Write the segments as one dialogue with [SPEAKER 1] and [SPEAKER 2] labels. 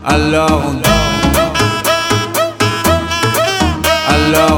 [SPEAKER 1] Alors on Alors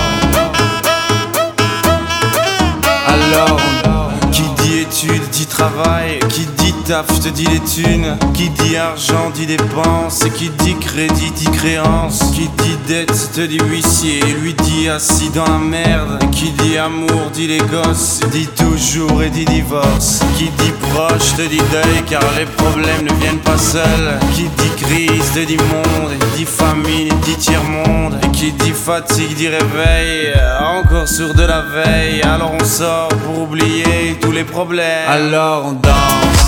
[SPEAKER 1] Qui dit études dit travail, qui dit taf te dit les thunes, qui dit argent dit dépenses, qui dit crédit dit créance, qui dit dette te dit huissier, lui dit assis dans la merde, qui dit amour dit les gosses, dit toujours et dit divorce, qui dit proche te dit deuil car les problèmes ne viennent pas seuls, qui dit crise te dit monde, dit famine dit tiers-monde, et qui dit fatigue dit réveil, encore sourd de la veille, alors on sort pour oublier tous les problèmes. Alors on danse.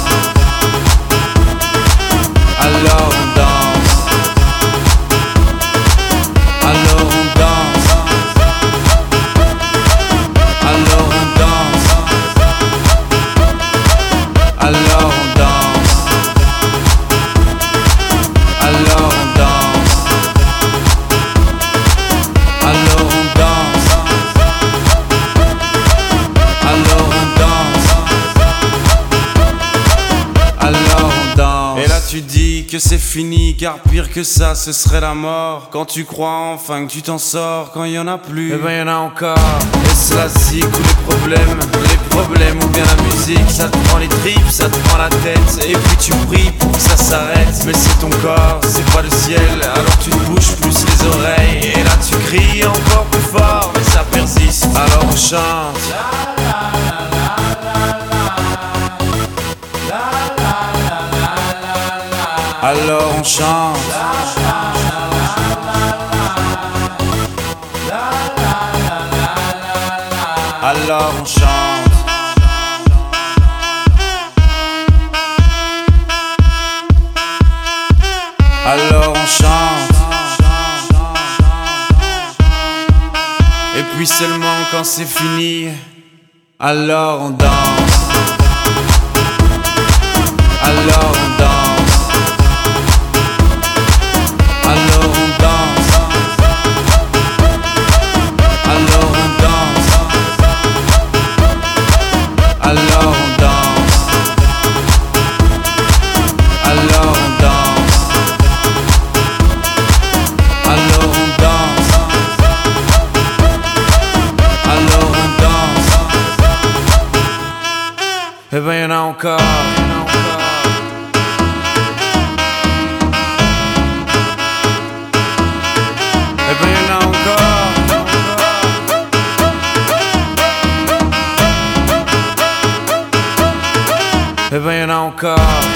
[SPEAKER 1] Alors on danse. Alors on danse. Alors on danse. Alors on danse. Alors on danse. Alors on danse. Alors on danse. Alors on danse. Et là tu dis que c'est fini, car pire que ça ce serait la mort. Quand tu crois enfin que tu t'en sors, quand y en a plus, eh ben y en a encore. Et cela zig tous les problèmes ou bien la musique, ça te prend les tripes, ça te prend la tête. Et puis tu pries pour que ça s'arrête, mais c'est ton corps, c'est pas le ciel. Alors tu te bouges plus les oreilles, et là tu cries encore plus fort, mais ça persiste. Alors on chante. Alors on chante. Alors on chante. Alors on chante. Et puis seulement quand c'est fini, alors on danse. Alors on danse. Alors on danse. Alors on danse. Alors on danse. Alors on danse. Alors on danse. Alors on danse. Eh ben y'en a encore. Eh ben y'en a encore. Eh ben y'en a encore.